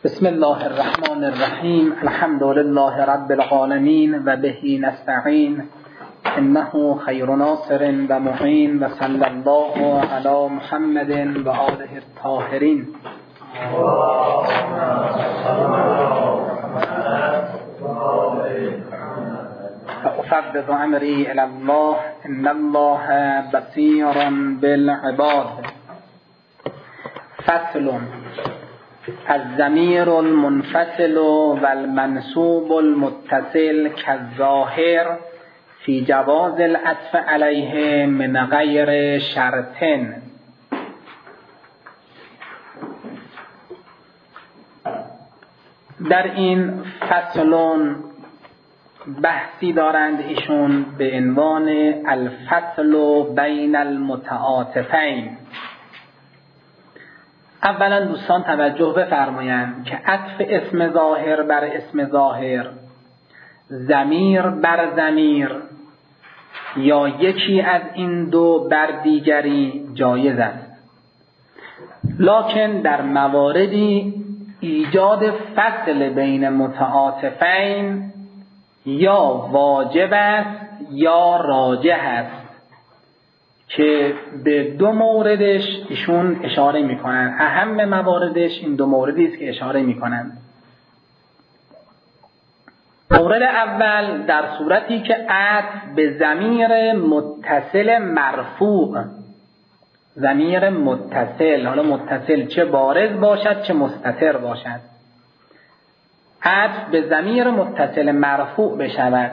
بسم الله الرحمن الرحیم. الحمد لله رب العالمین و به نستعین انه خیر ناصر و معین و صلی الله علی محمد و آله الطاهرین. فأفوض امری الی الله ان الله بصیر بالعباد. فصل: الضمیر المنفصل والمنصوب المتصل كالظاهر في جواز العطف عليه من غیر شرط. در این فصلون بحثی دارند ایشون به عنوان الفصل بین المتعاطفین. اولا دوستان توجه بفرمایند که عطف اسم ظاهر بر اسم ظاهر، ضمیر بر ضمیر یا یکی از این دو بر دیگری جایز است، لکن در مواردی ایجاد فصل بین متعاطفین یا واجب است یا راجح است که به دو موردش ایشون اشاره میکنن. اهم مواردش این دو موردی است که اشاره میکنن. مورد اول در صورتی که عطف به ضمیر متصل مرفوع، ضمیر متصل، حالا متصل چه بارز باشد چه مستتر باشد، عطف به ضمیر متصل مرفوع بشود،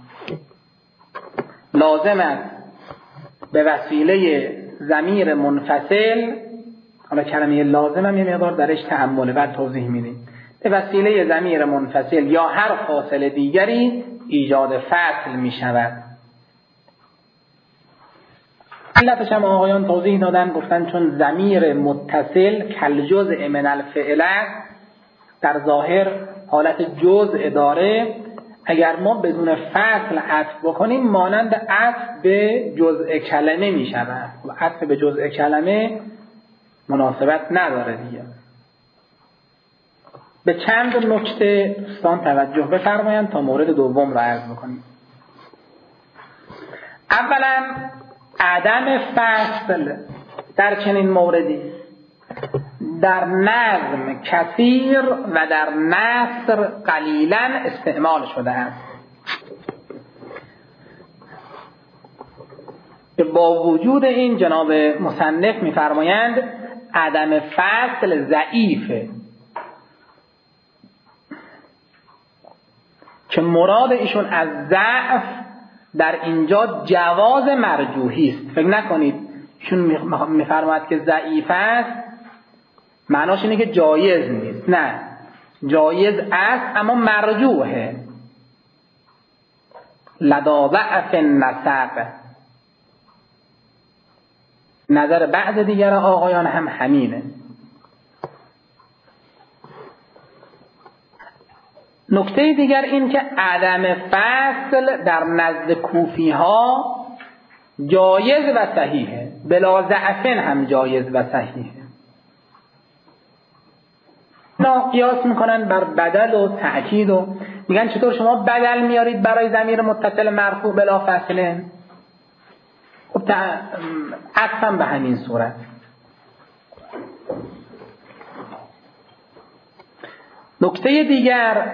لازم است به وسیله ضمیر منفصل، حالا کلمه لازم هم یه مقدار درش تأمل بعد توضیح میدیم، به وسیله ضمیر منفصل یا هر فاصله دیگری ایجاد فصل می شود. علتش هم آقایان توضیح دادن، گفتن چون ضمیر متصل کالجزء من الفعل در ظاهر حالت جزء داره، اگر ما بدون فصل عطف بکنیم مانند عطف به جزء کلمه می شود. عطف به جزء کلمه مناسبت نداره دیگه. به چند نکته دوستان توجه بفرمایند تا مورد دوم را عرض بکنیم. اولا عدم فصل در چنین موردی در نظم کثیر و در نثر قلیلا استعمال شده است، که با وجود این جناب مصنف می‌فرمایند عدم فصل ضعیفه، که مراد ایشون از ضعف در اینجا جواز مرجوحی است. فکر نکنید ایشون می‌فرماید که ضعیف است معناش اینه که جایز نیست، نه، جایز است اما مرجوحه. لدا ضعف النسق، نظر بعض دیگر آقایان هم همینه. نکته دیگر این که عدم فصل در نزد کوفی ها جایز و صحیحه، بلا ضعفن هم جایز و صحیحه. قیاس میکنن بر بدل و تأکید و میگن چطور شما بدل میارید برای ضمیر متصل مرفوع بلا فاصله؟ خب عطفاً به همین صورت. نکته دیگر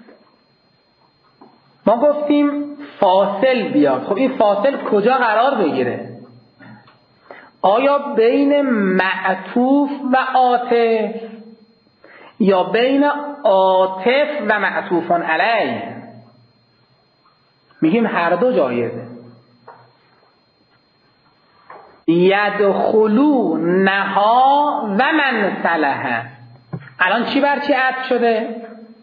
ما گفتیم فاصل بیاد. خب این فاصل کجا قرار بگیره؟ آیا بین معطوف و عاطف یا بین عاطف و معطوف علیه؟ میگیم هر دو جایزه. یدخلو نها و من صلح، الان چی بر چی عطف شده؟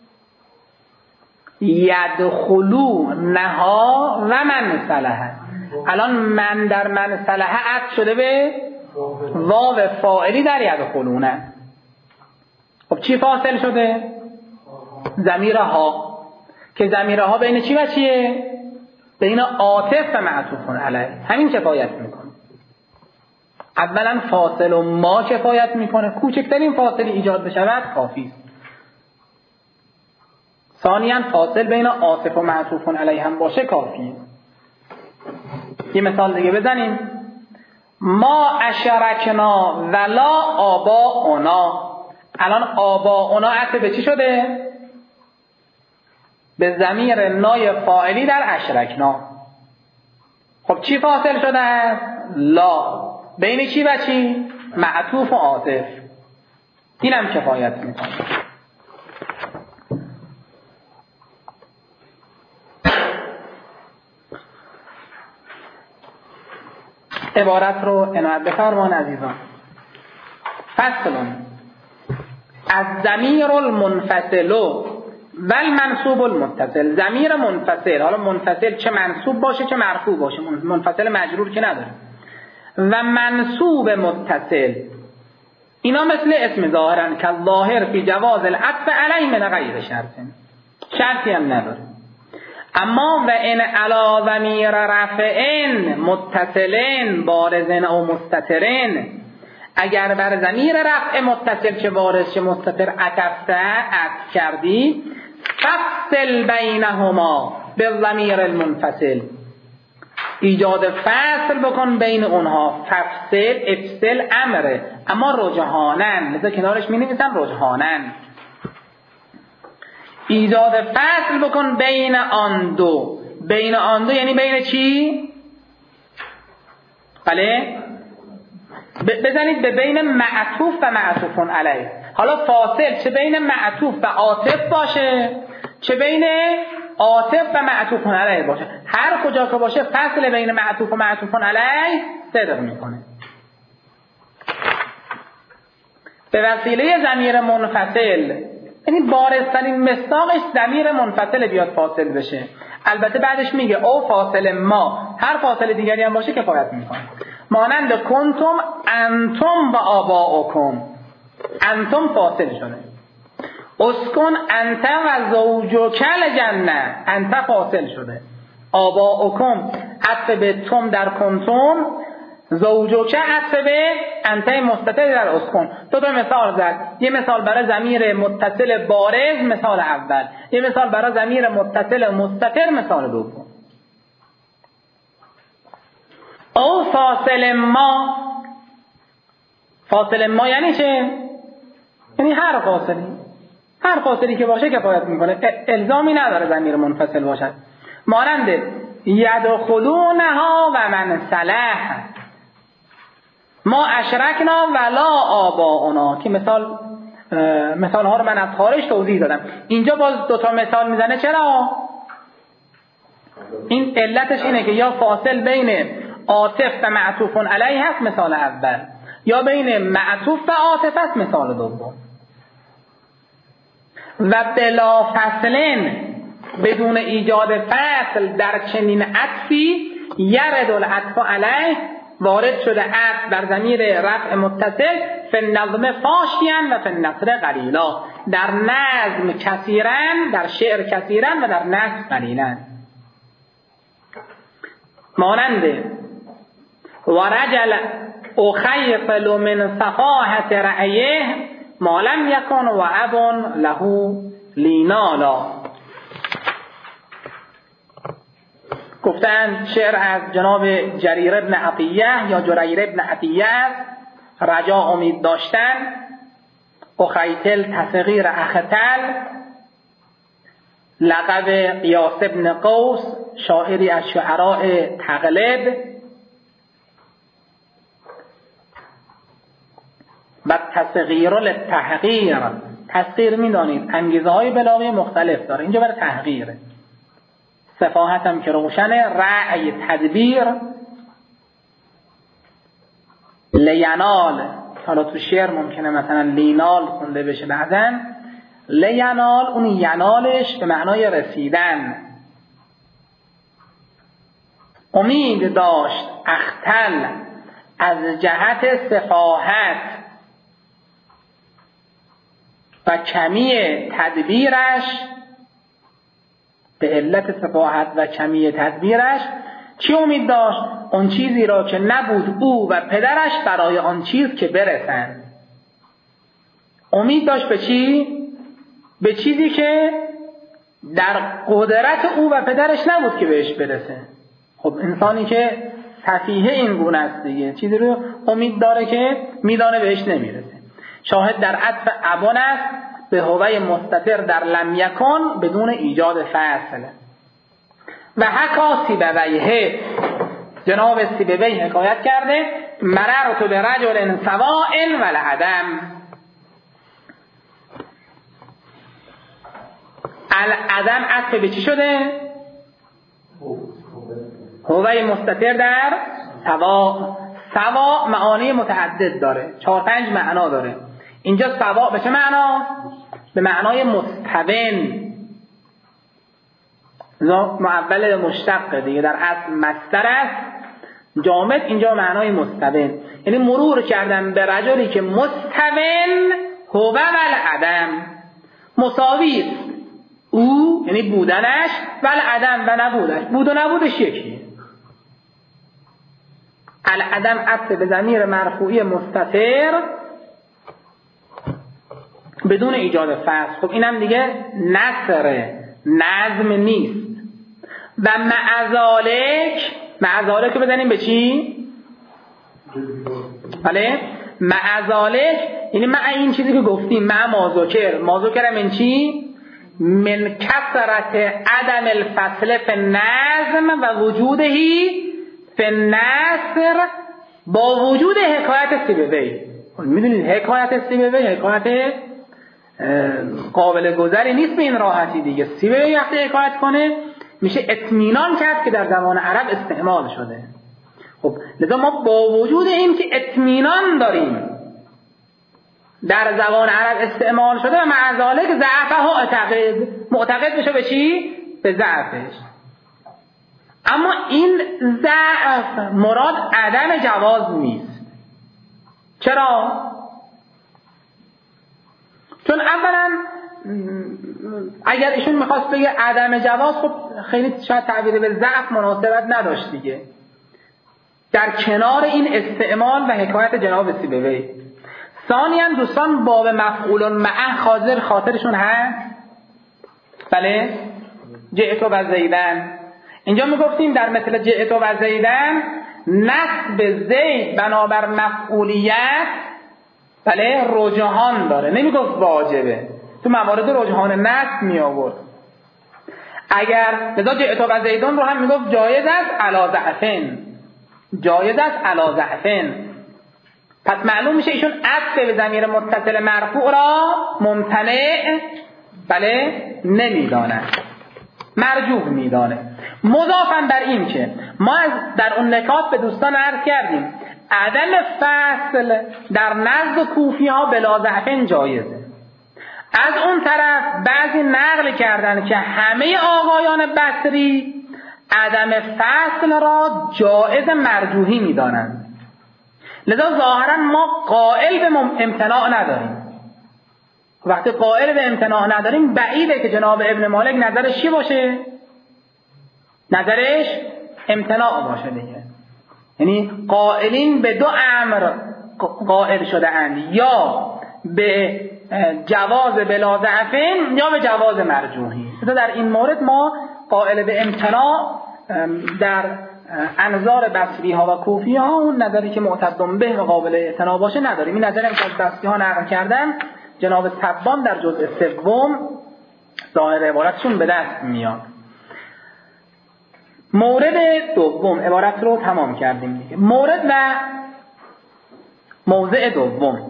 یدخلو نها و من صلح، الان من در من صلح عطف شده به واو فاعلی در یدخلونه. خب چی فاصل شده؟ ضمیر ها، که ضمیر ها بین چی و چیه؟ بین عاطف و معطوف علیه. همین کفایت میکنه. اولا فاصل و ما کفایت میکنه، کوچکترین فاصله ایجاد بشود کافی است. ثانیاً فاصل بین عاطف و معطوف علیه هم باشه کافیه. یه مثال دیگه بزنیم. ما اشرکنا ولا آباؤنا. الان آباؤنا عطف به چی شده؟ به ضمیر نای فاعلی در اشرکنا. خب چی فاصل شده است؟ لا. بین چی و چی؟ معطوف و عاطف. اینم کفایت میکنه. عبارت رو عنایت بفرمان عزیزان. فصل از ضمیر المنفصل و المنصوب المتصل. ضمیر منفصل، حالا منفصل چه منصوب باشه چه مرفوع باشه، منفصل مجرور که نداره، و منصوب متصل، اینا مثل اسم ظاهرن که ظاهر فی جواز العطف علی من غیر شرطی هم نداره. اما و ان علی ضمیر رفعن متصلن بارزن او مستترن، اگر بر ضمیر رفع متصل چه بارز چه مستتر عطف کردی، فصل بینهما بالضمیر المنفصل، ایجاد فصل بکن بین اونها. افصل امره، اما رجحانن، لذا کنارش می نویسن رجحانن. ایجاد فصل بکن بین آن دو. بین آن دو یعنی بین چی؟ بله؟ بزنید به بین معطوف و معطوف علیه. حالا فاصل چه بین معطوف و عاطف باشه چه بین عاطف و معطوف علیه باشه. هر کجا که باشه فصل بین معطوف و معطوف علیه صدق میکنه. به وسیله ضمیر منفصل، یعنی بارزترین مصداقش ضمیر منفصل بیاد فاصل بشه. البته بعدش میگه او فاصل ما، هر فاصل دیگری هم باشه کفایت میکنه. مانند کنتم انتم و آباؤکم، انتم فاصل شده. اسکن انت و زوجک الجنه، انت فاصل شده. آباؤکم عطف به تم در کنتم، زوجک عطف به انت مستتر در اسکن. دو تا مثال زد. یه مثال برای ضمیر متصل بارز، مثال اول. یه مثال برای ضمیر متصل مستتر، مثال دوم. او فاصل ما، فاصل ما یعنی چه؟ یعنی هر فاصلی که باشه کفایت میکنه، الزامی نداره ضمیر منفصل باشد. مانند یدخلونها و من صلح، ما اشرکنا ولا آباؤنا، که مثال ها رو من از خارج توضیح دادم. اینجا باز دوتا مثال میزنه. چرا؟ این علتش اینه که یا فاصل بین عاطف و معطوف علیه هست، مثال اول، یا بین معطوف و عاطف است، مثال دوم. و بلا فصلن، بدون ایجاد فصل در چنین عطفی، یرد العطف علیه، وارد شده عطف در ضمیر رفع متصل، فی النظم فاشیاً و فی النثر قلیلا، در نظم کثیراً، در شعر کثیراً و در نثر قلیلاً. مانند و رجل اخیفل من صفاحت رأیه ما لم یکن و ابن له لینالا. گفتن شعر از جناب جریر ابن عطیه یا جریر ابن عطیه، رجا امید داشتن، اخیتل تصغیر اختل، لقب قیاس ابن قوس، شاعری از شعراء تغلب، و تصغیر للتحقیر، تحقیر میدانید انگیزه های بلاغی مختلف داره، اینجا برای تحقیره. صفاحت هم که روشنه، رأی تدبیر، لینال، حالا تو شعر ممکنه مثلا لینال خونده بشه بعدن، لینال اون ینالش به معنای رسیدن. امید داشت اختل از جهت صفاحت و کمی تدبیرش، به علت صفاحت و کمی تدبیرش چی امید داشت؟ اون چیزی را که نبود او و پدرش برای آن چیز که برسند. امید داشت به چی؟ به چیزی که در قدرت او و پدرش نبود که بهش برسه. خب انسانی که سفیه این گونه است دیگه، چیزی رو امید داره که میدانه بهش نمیرسه. شاهد در عطف ابون است به هوای مستتر در لم یکن بدون ایجاد فصل. و حکا سیبویه، جناب سیبوی حکایت کرده مررت برجل سواء والعدم. العدم عطف به چی شده؟ هوای مستتر در سواء. سواء معانی متعدد داره، 4-5 معنا داره. اینجا سواء به چه معنا؟ به معنای مستون، معول مشتق دیگه، در اصل مصدر است جامد، اینجا معنای مستون، یعنی مرور کردن به رجلی که مستون هو والعدم، مساوی است او یعنی بودنش والعدم و نبودش، بود و نبودش یکیه. العدم عطف به ضمیر مرفوعی مستتر بدون ایجاد فصل. خب اینم دیگه نثره، نظم نیست. و معذالک رو بزنیم به چی؟ بله، معذالک یعنی مع این چیزی که گفتیم، مع مازوکر هم این چی؟ من کثرت عدم الفصل فی النظم و وجودهی فی النثر، با وجود حکایت سیبوی. میدونید حکایت سیبوی حکایت قابل گذری نیست به این راحتی دیگه. سیبوی وقتی حکایت کنه میشه اطمینان کرد که در زمان عرب استعمال شده. خب لذا ما با وجود این که اطمینان داریم در زبان عرب استعمال شده و مع ذالک ضعفه معتقد بشه به چی؟ به ضعفش. اما این ضعف مراد عدم جواز نیست. چرا؟ چون اولا اگر ایشون میخواست بگه عدم جواز، خب خیلی شاید تعبیر به ضعف مناسبت نداشت دیگه، در کنار این استعمال و حکایت جناب سیبوی. ثانیاً دوستان باب مفعول معه حاضر خاطرشون هست؟ بله، جئت و زیدن. اینجا میگفتیم در مثل جئت و زیدن نصب زید بنابر مفعولیت بله رجحان داره، نمیگفت واجبه، تو موارد رجحان نصب می آورد. اگر لذا جئت و زیدن رو هم میگفت جایز است علی ضعفن، جایز است علی ضعفن. پس معلوم میشه ایشون عطف به ضمیر متصل مرفوع را ممتنع بله نمیدانه، مرجوح میدانه. مضافاً بر این که ما در اون نکات به دوستان عرض کردیم عدم فصل در نزد کوفی ها بلا ضعفن جایزه. از اون طرف بعضی نقل کردن که همه آقایان بصری عدم فصل را جایز مرجوحی میدانند. لذا ظاهرا ما قائل به امتناع نداریم. وقتی قائل به امتناع نداریم بعیده که جناب ابن مالک نظرش چی باشه؟ نظرش امتناع باشه دیگه. یعنی قائلین به دو امر قائل شده اند، یا به جواز بلا ضعفین یا به جواز مرجوحی. در این مورد ما قائل به امتناع در انظار بصری ها و کوفی ها اون نظری که معتدم به و قابل اعتنا باشه نداریم. این نظری که از بصری ها نقل کردن جناب تبان در جزء سوم ظاهر عبارتشون به دست میاد. مورد دوم، عبارت رو تمام کردیم دیگه. مورد و موضع دوم،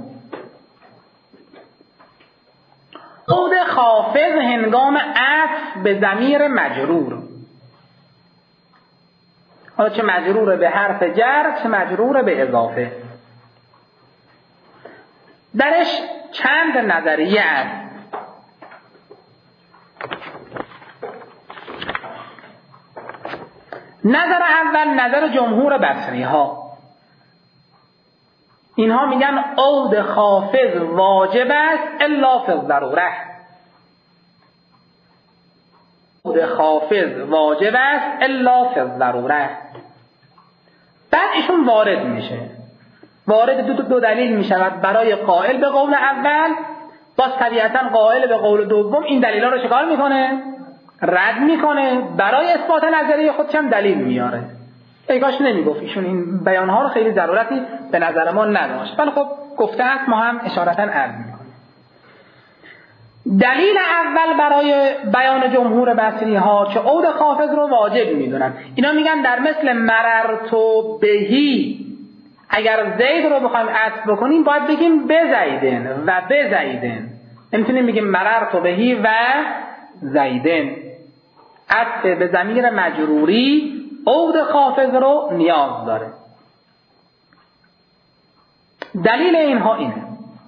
عود خافض هنگام عطف به ضمیر مجرور. حالا چه مجرور به حرف جر چه مجرور به اضافه. درش چند نظریه است. نظر اول نظر جمهور بصری ها، اینها میگن عود خافض واجب است الا فی الضروره. عود خافض واجب است الا فی الضروره. بعد ایشون وارد میشه، وارد دو دلیل میشود برای قائل به قول اول، باز طبیعتا قائل به قول دوم این دلیلا رو چکار میکنه؟ رد میکنه، برای اثبات نظریه خودش هم دلیل میاره. ای کاش نمیگفت ایشون این بیانها رو، خیلی ضرورتی به نظر ما نداشت، ولی خب گفته است، ما هم اشارتا عرض میکنیم. دلیل اول برای بیان جمهور بصری ها که عود خافض رو واجب میدونن، اینا میگن در مثل مررتو بهی، اگر زید رو بخوایم عطف بکنیم باید بگیم بزیدن و بزیدن، نمیتونیم بگیم مررتو بهی و زیدن. عطف به ضمیر مجروری عود خافض رو نیاز داره. دلیل اینها اینه،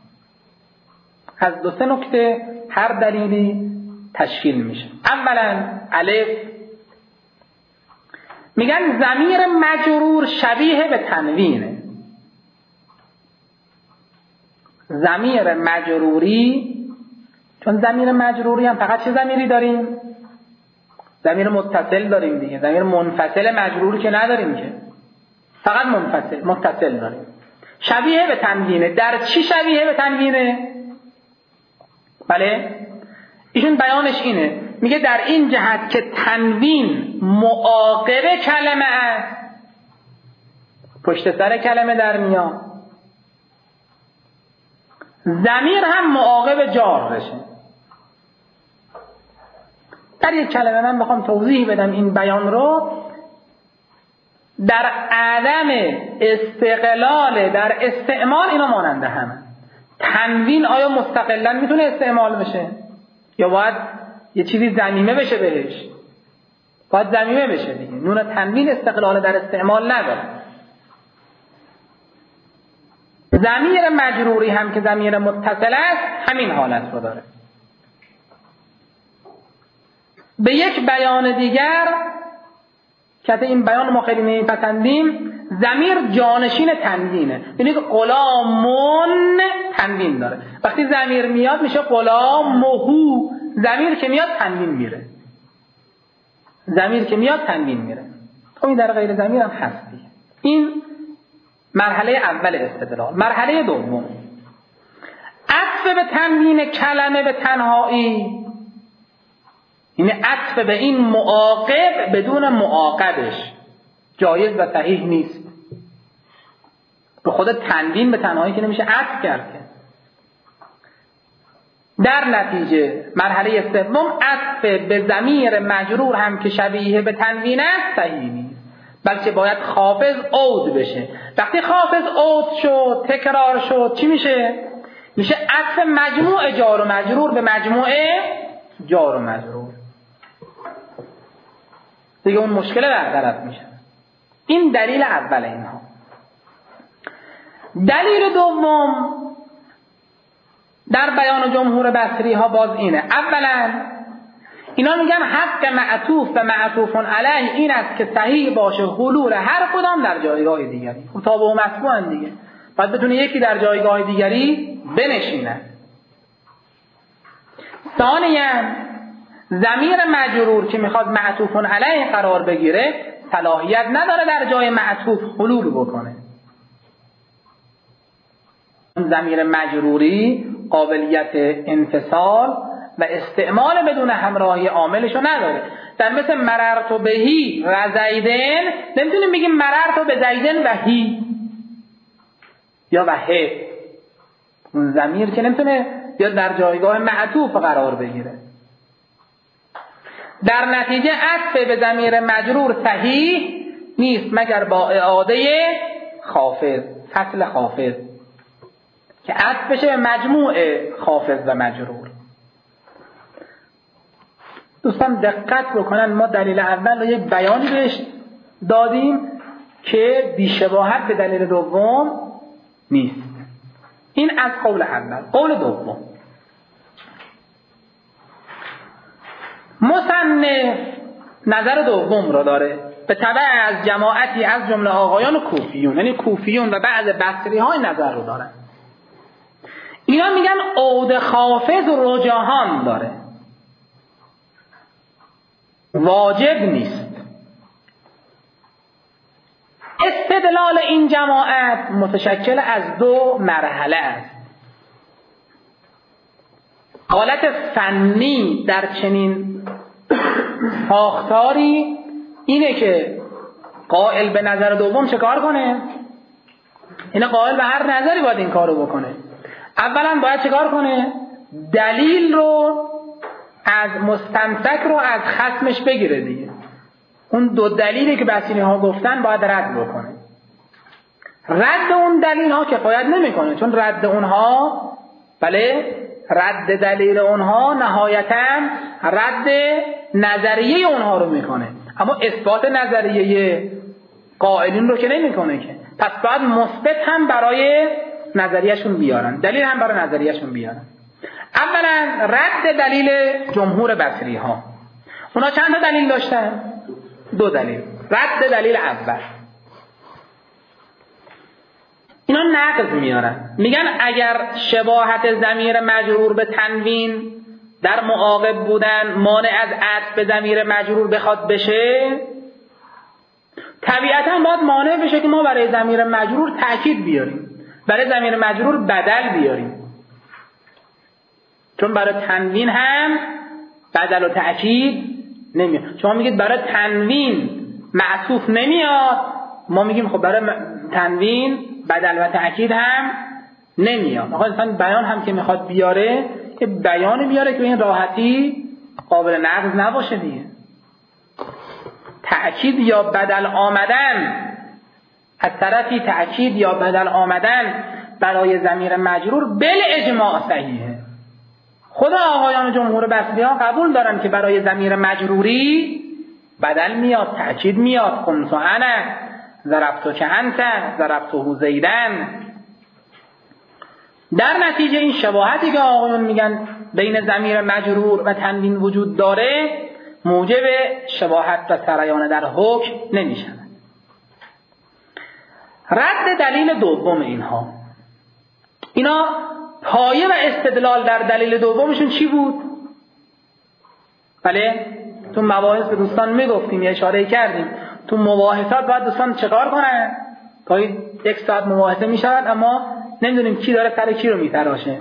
از 2-3 نکته هر دلیلی تشکیل میشه. اولا الف، میگن ضمیر مجرور شبیه به تنوینه. ضمیر مجروری، چون ضمیر مجروری هم فقط چه ضمیری داریم؟ ضمیر متصل داریم دیگه، ضمیر منفصل مجروری که نداریم که، فقط متصل داریم. شبیه به تنوینه. در چی شبیه به تنوینه؟ بله، ایشون بیانش اینه، میگه در این جهت که تنوین معاقب کلمه است، پشت سر کلمه در میاد، ضمیر هم معاقب جار بشه. در یک کلمه من بخوام توضیح بدم این بیان رو، در عدم استقلال در استعمال اینا ماننده همه. تنوین آیا مستقلا میتونه استعمال بشه یا باید یه چیزی ضمیمه بشه بهش؟ باید ضمیمه بشه دیگه. نون تنوین استقلال در استعمال نداره. ضمیر مجروری هم که ضمیر متصل است همین حالت رو داره. به یک بیان دیگر که این بیان ما خیلی نمیپسندیم، ضمیر جانشین تنوینه، یعنی که غلامون تنوین داره. وقتی ضمیر میاد میشه غلامهو، ضمیر که میاد تنوین میره، ضمیر که میاد تنوین میره. خب این در غیر ضمیر هم هست دیگه. این مرحله اول استدلال. مرحله دوم، عطف به تنوین کلمه به تنهایی، یعنی عطف به این معاقب بدون معاقبش جایز و صحیح نیست. به خود تنوین به تنهایی که نمیشه عطف کرد. در نتیجه مرحله سوم، عطف به ضمیر مجرور هم که شبیه به تنوین است صحیح نیست، بلکه باید خافض عود بشه. وقتی خافض عود شد، تکرار شد، چی میشه؟ میشه عطف مجموع جار و مجرور به مجموع جار و مجرور، دیگه اون مشکل برطرف میشه. این دلیل اول اینها. دلیل دوم در بیان جمهور بصری ها باز اینه. اولا اینا میگن حق معطوف و معطوف علیه این است که صحیح باشه حلول هر کدام در جایگاه دیگری. خب تابع و متبوع دیگه، باید بدون یکی در جایگاه دیگری بنشینه. ثانیاً ضمیر مجرور که میخواد معطوف علیه قرار بگیره صلاحیت نداره در جای معطوف حلول بکنه. ضمیر مجروری قابلیت انفصال و استعمال بدون همراهی عاملشو نداره. در مثل مررتو بهی و زیدن نمیتونیم بگیم مررتو به زیدن و هی یا و هی. اون ضمیر که نمیتونه یا در جایگاه معطوف قرار بگیره. در نتیجه عطف به ضمیر مجرور صحیح نیست مگر با اعاده خافض، فصل خافض که عطف بشه به مجموع خافض و مجرور. دوستان دقت بکنن، ما دلیل اول رو یک بیانی بهش دادیم که بی‌شباهت به دلیل دوم نیست. این از قول اول. قول دوم، مصنف نظر دوم رو داره به تبع از جماعتی از جمله آقایان کوفیون، یعنی کوفیون و بعض بصری های نظر رو دارن. اینا میگن عود خافض رجحان داره، واجب نیست. استدلال این جماعت متشکل از 2 مرحله است. حالت فنی در چنین ساختاری اینه که قائل به نظر دوم چه کار کنه؟ اینه قائل به هر نظری باید این کارو بکنه. اولا باید چه کار کنه؟ دلیل رو از مستمسک رو از خصمش بگیره دیگه. اون دو دلیلی که بسیاری ها گفتن باید رد بکنه. رد اون دلیل ها کفایت نمیکنه، چون رد اونها رد دلیل اونها نهایتاً رد نظریه اونها رو میکنه، اما اثبات نظریه قائلین رو که نمیکنه که. پس باید مثبت هم برای نظریهشون بیارن، دلیل هم برای نظریهشون بیارن. اولا رد دلیل جمهور بصری ها. اونا چند تا دلیل داشتن؟ 2 دلیل. رد دلیل اول، اینا نقض میارن، میگن اگر شباهت ضمیر مجرور به تنوین در معاقب بودن مانع از عطف به ضمیر مجرور بخواد بشه، طبیعتا باید مانع بشه که ما برای ضمیر مجرور تأکید بیاریم، برای ضمیر مجرور بدل بیاریم، چون برای تنوین هم بدل و تأکید نمیاد. شما میگید برای تنوین معطوف نمیاد، ما میگیم خب برای تنوین بدل و تأکید هم نمیاد. آقا انسان بیان هم که میخواد بیاره که بیان بیاره که این راحتی قابل نقض نباشه دیگه. تأکید یا بدل آمدن از طرفی، تأکید یا بدل آمدن برای ضمیر مجرور بل اجماع صحیحه. خود آقایان جمهور بصری ها قبول دارن که برای ضمیر مجروری بدل میاد، تأکید میاد. کنت انا، ضربت که انت، ضربته زیدن. در نتیجه این شباهتی که آقایون میگن بین ضمیر مجرور و تنوین وجود داره موجب شباهت و سریان در حکم نمیشن. رد دلیل دوم اینا پایه و استدلال در دلیل دومشون چی بود؟ بله تو مباحث به دوستان میگفتیم، اشاره کردیم تو مباحثات باید دوستان چکار کنن؟ گاهی 1 ساعت مباحثه میشود اما نمیدونیم کی داره سر کی رو میتراشه.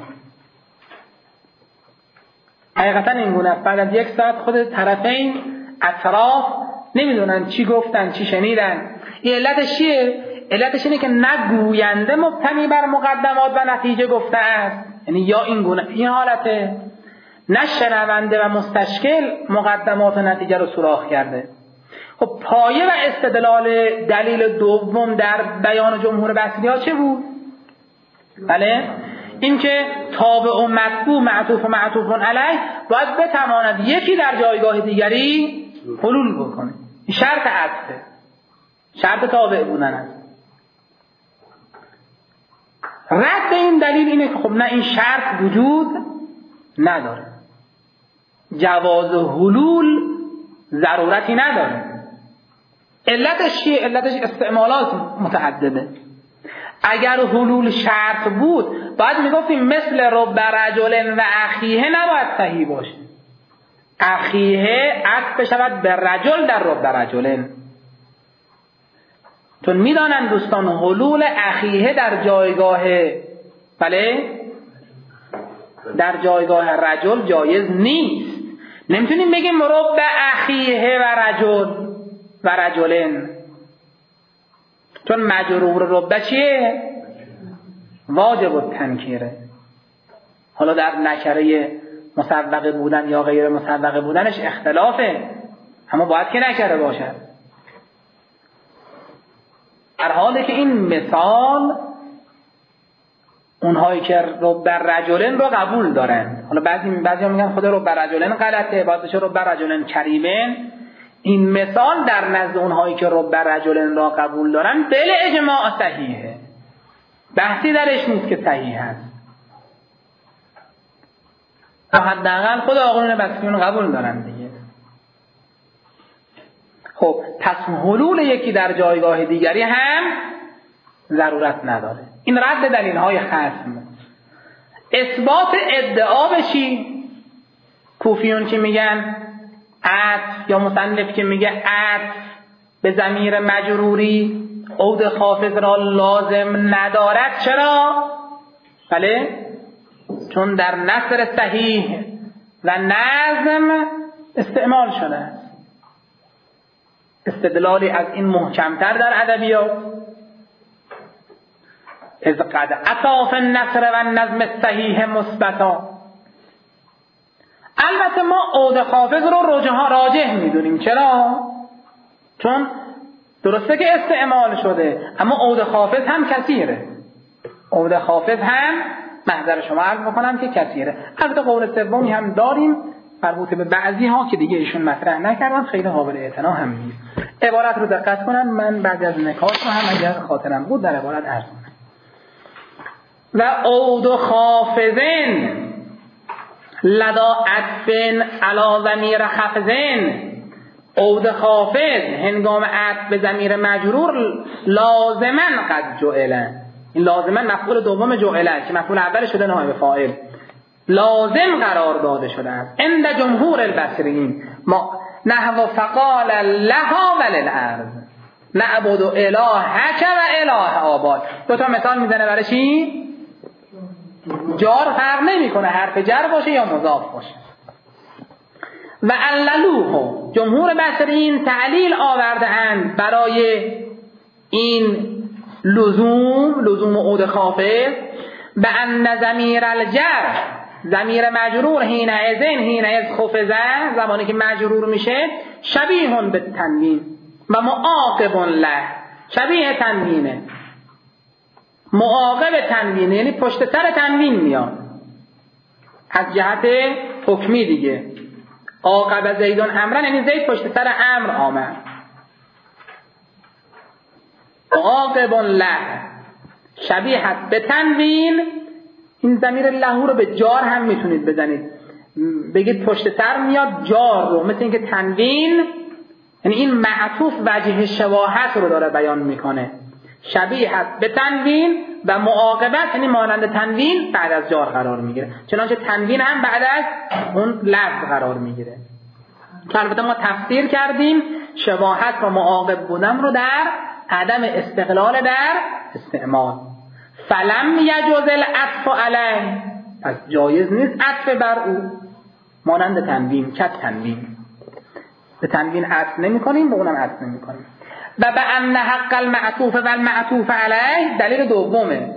حقیقتا این گونه است، بعد از 1 ساعت خود طرفین اطراف نمیدونن چی گفتن چی شنیدن. این علتش چیه؟ علتش اینه که نگوینده مبتنی بر مقدمات و نتیجه گفته است، یعنی یا این گونه این حالته، نه شنونده و مستشکل مقدمات و نتیجه رو سوراخ کرده. خب پایه و استدلال دلیل دوم در بیان جمهور بصری ها چه بود؟ بله این که تابع و متبوع، معطوف و معطوف علیه باید بتواند یکی در جایگاه دیگری حلول بکنه. این شرط عطفه، شرط تابع بودن است. رد این دلیل اینه که خب نه این شرط وجود نداره، جواز حلول ضرورتی نداره. علتش چیه؟ علتش استعمالات متعدده. اگر حلول شرط بود باید میگفتیم مثل رب رجل و اخیه نباید صحیح باشه. اخیه عطف بشود به رجل در رب رجل، چون میدانن دوستان حلول اخیه در جایگاه در جایگاه رجل جایز نیست. نمیتونیم بگیم رب اخیه و رجل و رجلن، چون مجرور رب چیه؟ واجب التنکیره. حالا در نکره مسبقه بودن یا غیر مسبقه بودنش اختلافه، اما باید که نکره باشد. در حالی که این مثال اونهایی که رب رجلن رو قبول دارن، حالا بعضی میگن خود رب رجلن غلطه، باید بشه رب رجلن کریمن. این مثال در نزد اونهایی که رب رجلن را قبول دارن بل اجماع صحیحه، بحثی درش نیست که صحیح هست. حداقل خود آقایون بصریون قبول دارن دیگه. خب پس حلول یکی در جایگاه دیگری هم ضرورت نداره. این رد دلیل های خصم. اثبات ادعا بشی، کوفیون که میگن عطف یا مصنف که میگه عطف به ضمیر مجروری عود خافض را لازم ندارد. چرا؟ بله چون در نثر صحیح و نظم استعمال شده است. استدلالی از این محکمتر در ادبیات. اذ قد اتی فی النثر و النظم الصحیح مثبتا. البته ما عود خافض رو راجح میدونیم. چرا؟ چون درسته که استعمال شده، اما عود خافض هم کثیره. عود خافض هم محضر شما عرض بکنم که کثیره. البته قول سومی هم داریم مربوط به بعضی ها که دیگه ایشون مطرح نکردن، خیلی قابل اعتنا هم نیست. عبارت رو دقت کنن، من بعد از نکات رو هم اگر خاطرم بود در عبارت عرض کنم. و عود خافضن لدا عطفن علا ضمیر خفضن. عود خافض هنگام عطف به ضمیر مجرور لازما قد جعله. این لازما مفعول دوم جعله که مفعول اول شده نایب فاعل، لازم قرار داده شده است. عند جمهور البصریین ما نحو فقال لها وللارض نعبد الهک و اله آباد. دو تا مثال میزنه برای چی؟ جار فرق نمیکنه حرف جر باشه یا مضاف باشه. و عللوه جمهور بصریین تعلیل آورده اند برای این لزوم عود خافض به ان ضمیر الجر، ضمیر مجرور حین از خفضه، زمانی که مجرور میشه، شبیه به تنوین و معاقب له، شبیه تنوینه، معاقب تنوین، یعنی پشت سر تنوین میاد از جهت حکمی دیگه. عاقب زیدون امرن یعنی زید پشت سر امر آمد. عاقب له شبیه به تنوین. این ضمیر له رو به جار هم میتونید بزنید، بگید پشت سر میاد جار رو، مثل اینکه تنوین، یعنی این معطوف وجه شباهت رو داره بیان میکنه. شبیه به تنوین و معاقبت یعنی مانند تنوین بعد از جار قرار میگیره، چنانچه تنوین هم بعد از اون لفظ قرار میگیره. که البته ما تفسیر کردیم شباهت و معاقب بودن رو در عدم استقلال در استعمال. فلم یجوز العطف علیه، پس جایز نیست عطف بر او، مانند تنوین، کت تنوین. به تنوین عطف نمی کنیم، به اونم عطف نمی کنیم. و به ان حق المعطوف و المعطوف علیه دلیل دومه،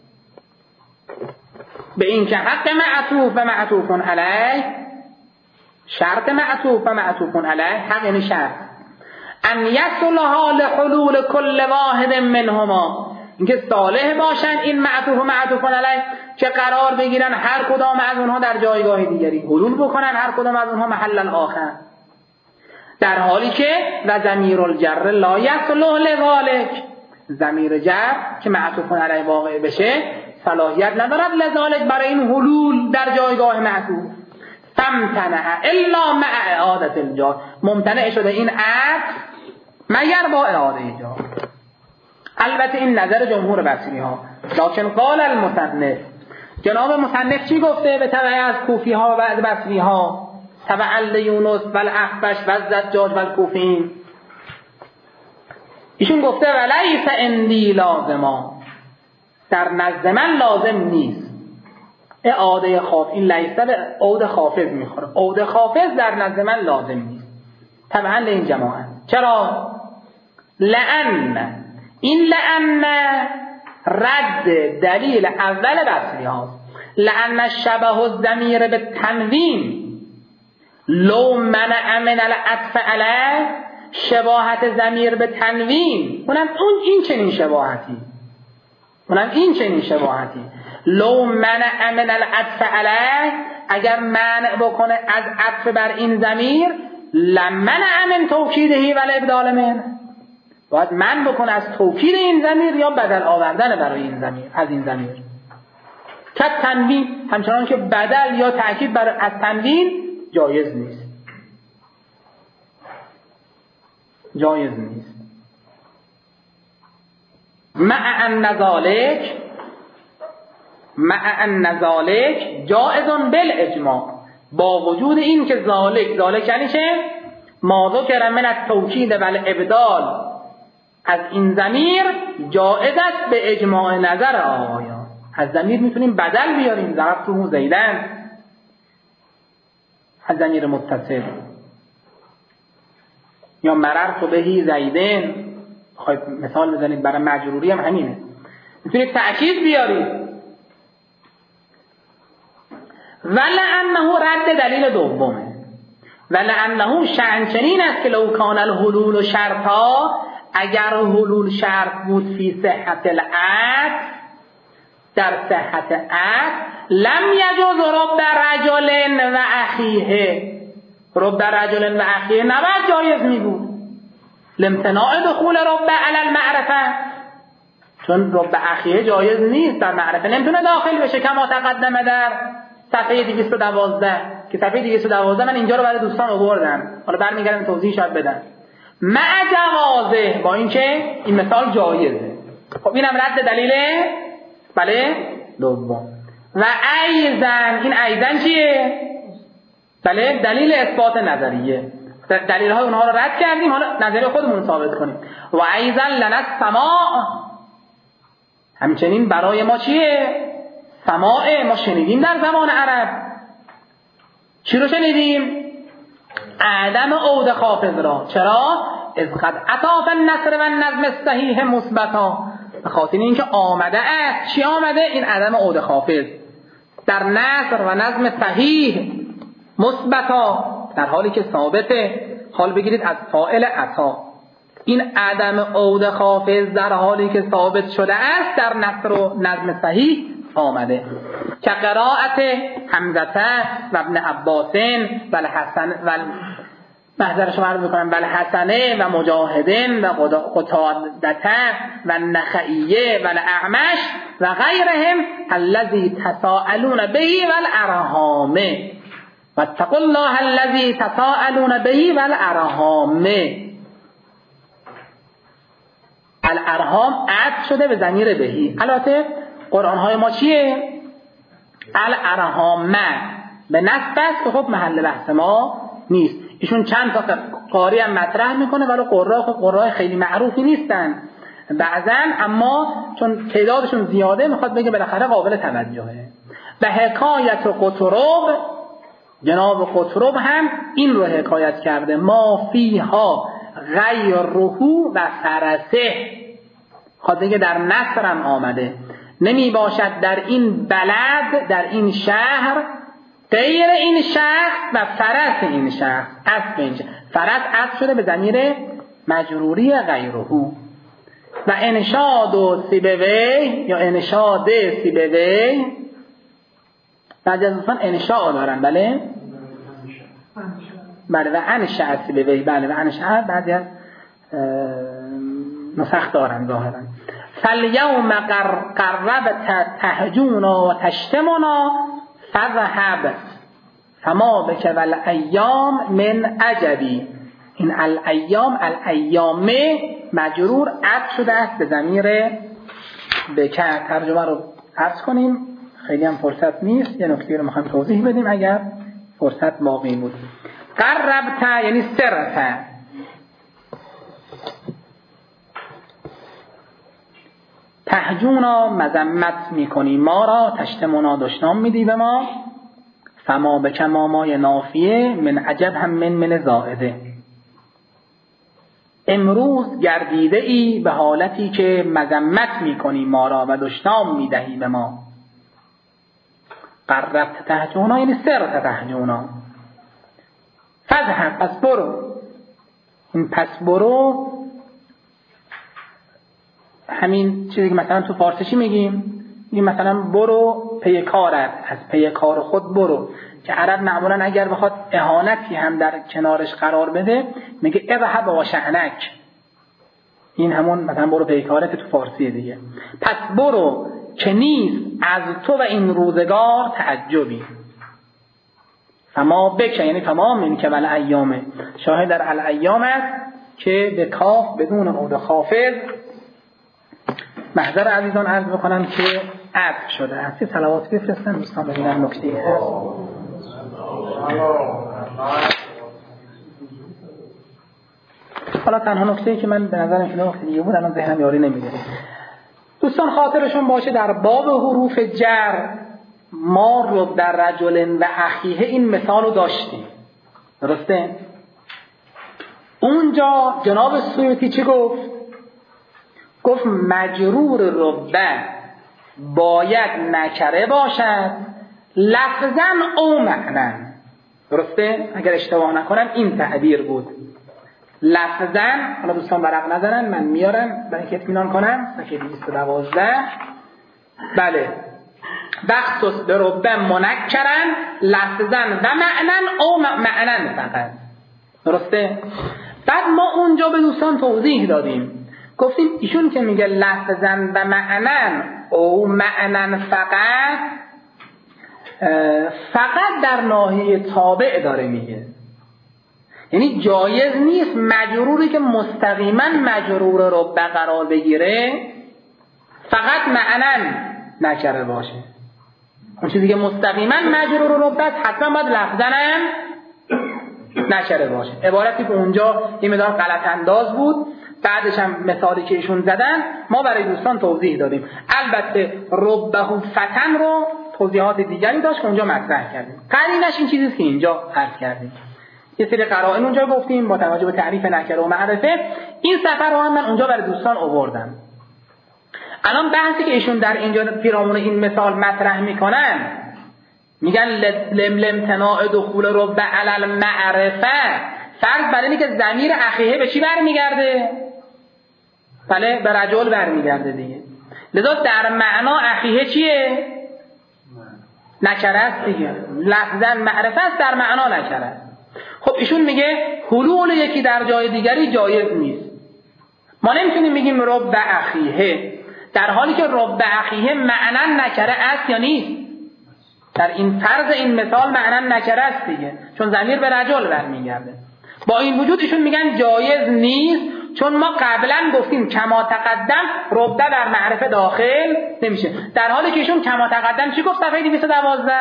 به این که حق معطوف و معطوف علیه، شرط معطوف و معطوف علیه، حق یعنی شرط، ان یصلح لحلول کل واحد منهما، اینکه صالح باشن این معطوف و معطوف علیه که قرار بگیرن هر کدام از اونها در جایگاه دیگری، حلول بکنن هر کدام از اونها محل الاخر، در حالی که و ضمیر الجر لا یصلح لذالک، ضمیر جر که معطوف علیه واقع بشه صلاحیت ندارد لذالک برای این حلول در جایگاه معطوف. فامتنع الا مع اعاده الجار، ممتنع شده این عطف مگر با اعاده جار. البته این نظر جمهور بصری ها، لکن قال المصنف، جناب مصنف چی گفته به تبع از کوفی ها و از بصری ها؟ تبع لیونس و الاخفش و الزجاج و الکوفین، ایشون گفته ولیس عندی لازما، در نزد من لازم نیست اعاده خافض. این لیسه به عود خافض میخوره، عود خافض در نزد من لازم نیست طبعا لین جماعت. چرا؟ لأن، این لأن رد دلیل اول بصری هاست. لأن شبه الضمیر به تنوین لو منع من العطف علیه، شباهت ضمیر به تنوین، اونم این چنین شباهتی، لو منع من العطف علیه، اگر منع بکنه از عطف بر این ضمیر، لمنع من توکیدهی و الابدال منه، باید من بکنه از توکید این ضمیر یا بدل آوردن برای این ضمیر از این ضمیر. که تنوین همچنان که بدل یا تأکید بر از تنوین جایز نیست. مع ان ذالک جائز بالاجماع، با وجود این که ذالک یعنی چه؟ ما ذکر من التوکید و الابدال از این ضمیر جائز است به اجماع نظر آقایان. از ضمیر میتونیم بدل بیاریم، ضربته زیدن از ضمیر متصل. یا مررت بهی زیدن، خواهید مثال بزنید برای مجروری هم همینه، میتونید تأکید بیارید. ولعنه رد دلیل دومه، ولعنه شأن چنین است که لو کان الحلول شرطا، اگر حلول شرط بود فی صحت العطف، در صحت عطف، لم یجوز رب رجل و اخیه، رب رجل و اخیه نباید جایز می بود، لامتناع دخول رب علی المعرفه، چون رب اخیه جایز نیست در معرفه، نمیتونه داخل بشه، کما تقدمه در صفحه 212 که صفحه 212 من اینجا رو برای دوستان آوردم، حالا برمیگردم توضیح شاید بدم. مع جوازه، با اینکه این مثال جایزه. خب اینم رد دلیله بله دوم. و ایزن، این ایزن چیه؟ بله دلیل اثبات نظریه، دلیل های اونها رو رد کردیم، حالا نظریه خودمون رو ثابت کنیم. و ایزن لنا السماع، همچنین برای ما چیه؟ سماع، ما شنیدیم در زمان عرب. چی رو شنیدیم؟ عدم عود خافض را. چرا؟ از قد اطاف النصر و النظم الصحیح مثبتا، به خاطر اینکه آمده است. چی آمده؟ این عدم عود خافض در نصر و نظم صحیح مثبتا، در حالی که ثابته. حال بگیرید از فاعل عطا، این عدم عود خافض در حالی که ثابت شده است در نصر و نظم صحیح آمده، که قرائت حمزه و ابن عباس و الحسن و محضرش رو عرض میکنم و الحسنه و مجاهدین و قتادته و النخعیه و الاعمش و غیرهم الذی تساءلون به و الارحام و اتقوا الله الذی تساءلون به و الارحام. الارحام عطف شده به ضمیر بهی. البته قرآن های ما چیه؟ الارحام به نصب است که خب محل بحث ما نیست. ایشون چند تا قاری هم مطرح میکنه ولی قرآن خیلی معروفی نیستن بعضن، اما چون تعدادشون زیاده میخواد بگه بالاخره قابل توجهه. به حکایت قطرب، جناب قطرب هم این رو حکایت کرده، ما فیها غیره و فرسه، خواهد بگه در نصر هم آمده، نمی باشد در این بلد، در این شهر، غیر این شخص و فرس این شخص. اسب این شخص، فرس اسب شده به ضمیر مجروری غیره. و انشاد و سیبوی یا انشاد سیبوی، بعضی از دوستان انشاء دارن بله بله، و انشاء سیبوی بله، و انشاء بعضی از نسخ دارن ظاهرا. فالیوم قربت تهجونا و تشتمنا فذهب فما بک والایام من عجبی. این الایام، الایام مجرور عطف شده است به ضمیر بکر. ترجمه رو عرض کنیم، خیلی هم فرصت نیست، یه نکته رو میخوایم توضیح بدیم اگر فرصت باقی بود. قربت یعنی سرت، تهجونا مذمت میکنی ما را، تشتمونا دشنام میدی به ما، فما بک مامای نافیه، من عجب هم من زائده. امروز گردیده ای به حالتی که مذمت میکنی ما را و دشنام میدهی به ما. قربت تهجونا یعنی سرت تهجونا. فذهب پس برو. این پس برو همین چیزی که مثلا تو فارسی چی میگیم؟ میگیم مثلا برو پی کارت، از پی کار خود برو، که عرب معمولا اگر بخواد اهانتی هم در کنارش قرار بده میگه اذهب و شأنک. این همون مثلا برو پی کارت تو فارسی دیگه. پس برو که نیست از تو و این روزگار تعجبی. فما بکه یعنی تمام این که ول ایامه، شاهد در الایام است که به کاف بدون عود خافض. محضر عزیزان عرض بکنم که عطف شده است. صلوات بفرستن دوستان ببینن نکته هست. حالا تنها نکته‌ای که من به نظرم این وقت دیگه بود الان ذهنم یاری نمیده. دوستان خاطرشون باشه در باب حروف جر ما رو در رجل و اخیه این مثال رو داشتیم، درسته؟ اونجا جناب سیوطی چی گفت؟ گفت مجرور ربه باید نکره باشد لفظاً او معناً. درسته؟ اگر اشتباه نکنم این تعبیر بود. لفظاً، حالا دوستان ورق نزنن من میارم برای اینکه اطمینان کنم. صفحه 212. بله، بخصص به ربه منکرن لفظاً و معناً او معناً فقط. درسته؟ بعد ما اونجا به دوستان توضیح دادیم، گفتیم ایشون که میگه لفظاً و معناً او معناً فقط در ناحیه تابع داره میگه. یعنی جایز نیست مجروری که مستقیما مجرور ربه قرار بگیره فقط معناً نکره باشه. اون چیزی که مستقیما مجرور ربه است حتما باید لفظاً هم نکره باشه. عبارتی که اونجا یه مقدار غلط انداز بود، بعدش هم مثالی که ایشون زدن ما برای دوستان توضیح دادیم. البته ربه فتن رو توضیحات دیگری داشت که اونجا مطرح کردیم. قرینش این چیزیست که اینجا عرض کردیم. یه سری قرائن اونجا گفتیم با توجه به تعریف نکره و معرفه. این سفر رو هم من اونجا برای دوستان آوردم. الان بحثی که ایشون در اینجا پیرامون این مثال مطرح میکنن، میگن لامتناع دخول ربه علی المعرفه، فرض بر اینه که ضمیر اخیه به چی برمیگرده؟ بله، به رجل برمیگرده دیگه. لذا در معنا اخیه چیه؟ نکره است دیگه. لفظاً معرفه است، در معنا نکره است. خب ایشون میگه حلول یکی در جای دیگری جایز نیست. ما نمیتونیم بگیم رب اخیه در حالی که رب اخیه معنا نکره است یا نیست. در این فرض این مثال معنا نکره است دیگه، چون ضمیر به رجل برمیگرده. با این وجود ایشون میگن جایز نیست، چون ما قبلا گفتیم کما تقدم ربه در معرفه داخل نمیشه. در حالی که ایشون کما تقدم چی گفت؟ صفحه 212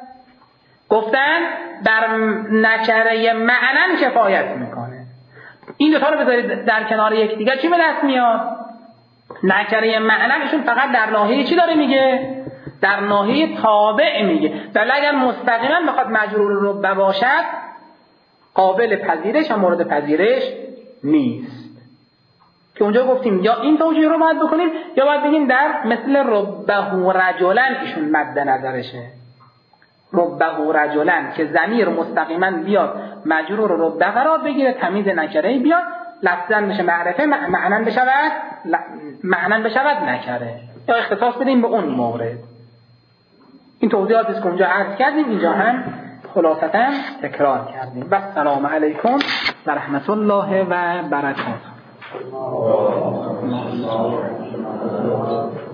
گفتن در نکره معنا کفایت میکنه. این دوتا رو بذارید در کنار یکدیگر چی به دست میاد؟ نکره معنا ایشون فقط در ناحیه چی داره میگه؟ در ناحیه تابع میگه. ولی اگر مستقیما بخواد مجرور ربه باشد قابل پذیرش و مورد پذیرش نیست. که اونجا گفتیم یا این توجیه رو باید بکنیم یا باید بگیم در مثل ربه رجلن ایشون مد نظرشه. ربه رجلن که ضمیر مستقیما بیاد مجرور ربه قرار بگیره، تمیز نکره بیاد، لفظاً بشه معرفه، معناً بشود نکره، یا اختصاص بدیم به اون مورد. این توضیحاتی است که اونجا عرض کردیم، اینجا هم خلاصتاً تکرار کردیم. و السلام علیکم و رحمت الله و برکاته.